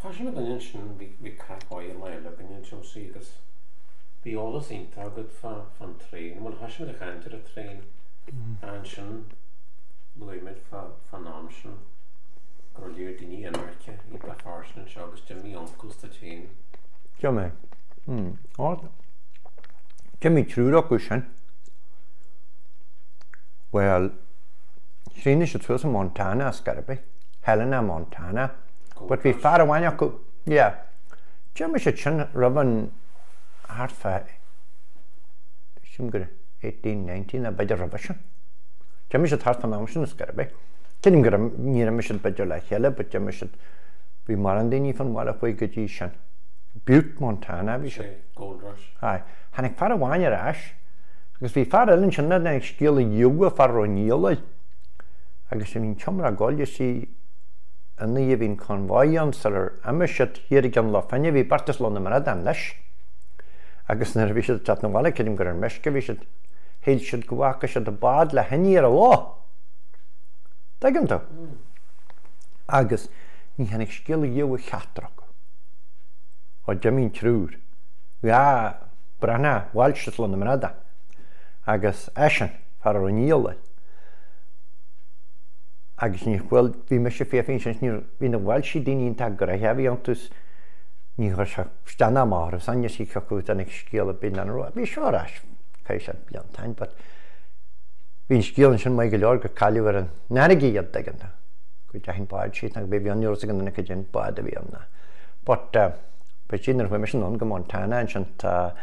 Hasime gan sin vi crackóil meile gan Josie agus bí ólas ínta agad fan trín, man hasime a chaintear a trín an sin luimid fan amsin gur líor daoine anarcha í ba farsin seo agus Jimmy uncles tá tín. Jimmy. Jimmy trúra go sin. Well, Srini should feel some Montana Scarpe, Helena Montana. But we far away, yeah. Jimmy should chin Robin hard for 18, 19, a better rubbish. Jimmy should have an option Scarpe. Kidding get a near mission better like Hella, but Jimmy should be Marandini from Wallapay Gajishan. Butte, Montana, we should. Gold Rush. Aye. And I far away your ash. Because we far Ellen should not skill in yoga for O'Neill. Agus yn chumra gol you see yn y fi'n convoyant or amyshed here again lofanya vi partis lon ymryd am lish. Agus nyr fi sydd chat na wala cydym gyda'r mysga vi sydd heil sydd gwaka sydd y bad la hynny ar y lo. Dagam to. Agus ni hannig sgil yw y chatrog. O Jimmy trwr. Ja, brana walsh sydd lon ymryd am. Agus ashen far o'r O'Neill. Agus ní bhfuil bhí me sé féfinn sin bhí na bhil si daoine ínta gur a heabhí antas ní chuir se stana mar san sí chaú an ag scéal a bin an ro. Bhí seo ras cai se bliantain, but bhín scéalan sin mai go leor go caiú ar an narigi iad dagan go dehin báid siad ag bhí an nuair gan na céin báid a bhí anna. But pe sin ar bhfuil me sin an go Montana an sin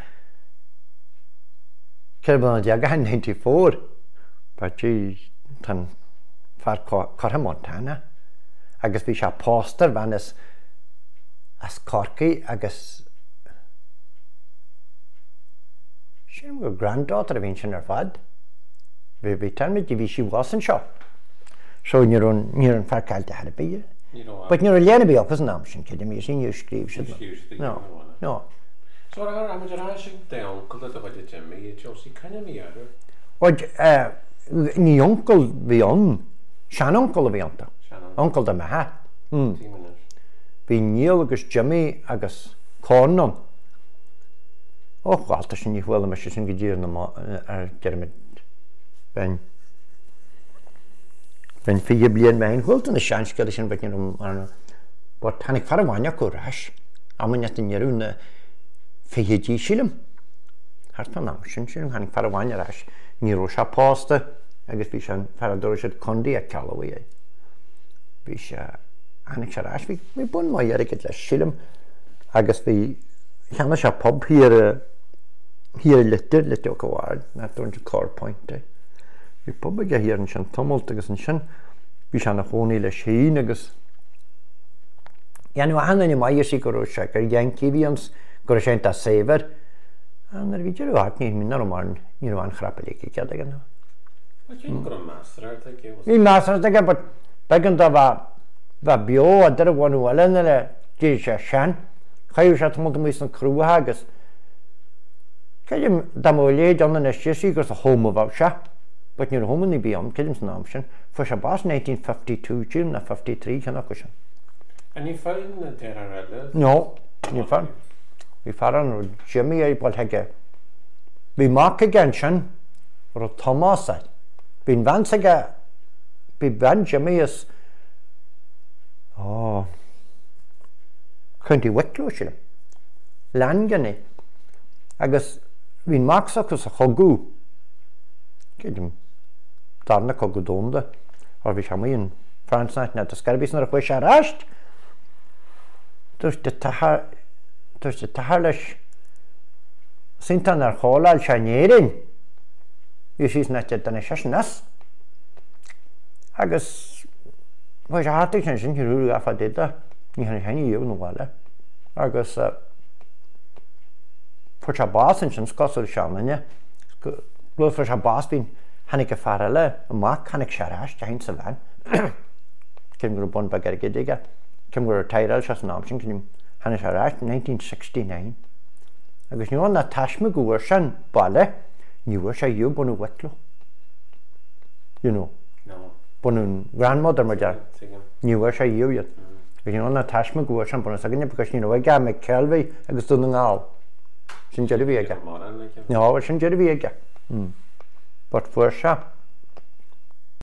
ceirban a deaga 94 pe tí tan far Corha Montana. Agus bhí se póster van as Corky agus sin go granddaughter a bhín sin ar fad. Bhí tarmid bhí si bhásan seo. So níor an far cailte had a bí. But níor a léana bí op as an am sin céad mí sin níor scríb sin. No. So ar am a sin de uncle a bhaid Jimmy Josie canna mí ar. Ní uncle bhí an. Sean uncle a bhí anta. Uncle de maha. Bhí Neil agus Jimmy agus Cornon. Gáilta sin ní bhfuil me sin go ddír ar Jeremy ben fi blian me bhfuil na seansceil sin bheith ar but hanig far bhaine go ras. Am net in jarú na fihidí sílim. Hart an am sin hanig far bhaine ras. Ní ro se pásta. Agus bhí sin feradóir siad condí a Callaway. Bhí se anig se ras, bhí bun mai ar le sílim agus bhí cheanna se pub hir litir go bhhaid na dúin se Core Point. Bhí pub ag hir an sin tumult agus an sin bhí se na chónaí le sin agus Ianú hanna ni mai sí go se gur Yankee bhíons gur sé a saver an ar bhí dearú hart ní mí mar ní an chrappaléí cead gan. Ní master ag but began da bha bio a dar bhhaú eile le dí se sean chaú se mu mí an cruúthe agus ceidim dá léad an na sií gur a home bh se, but níor homaní bí an ceidim san am sin fu se bás 1952 June na 53 chena go sin. A ní fáin na dear eile? No, ní fáin. Bhí far an Jimmy é bol heige. Bhí mac gan sin ar Thomása. Bhín bhainsaige bhí ban Jimmy is chuintí Wicklow sin. Langanni. Agus bhín macach a chogú. Céidim darna chogú dónda. Ar bhí se maíon Fransnaid na scarabís na a chuir se ráist. Dús de tahar leis sintan ar cháláil se néirin. Ys is na dana sesnas. Agus bhí se hátaigh sin hirúú a fadéda ní haine dhéh nóháile. Agus fu se bás sin scosú seanne glú fu se bás bín hanig go far le amach hanig se ráist hain sa bhein. Cim gur bun ba gar gidige. Cim gur teireil se an am sin cin hanig se ráist 1969. Agus níor na taisme gúir sin baile níor sé dú bunú Wicklow. You know. No. Bunún grandmother mar dear. Níor sé dú iad. Bhí an na taisme go an buna a gine because ní bh ga me ceilbhí agus dú na ngáil. Sin deidir bhí aige. Mar an like. No, sin deidir bhí aige. But fuair se.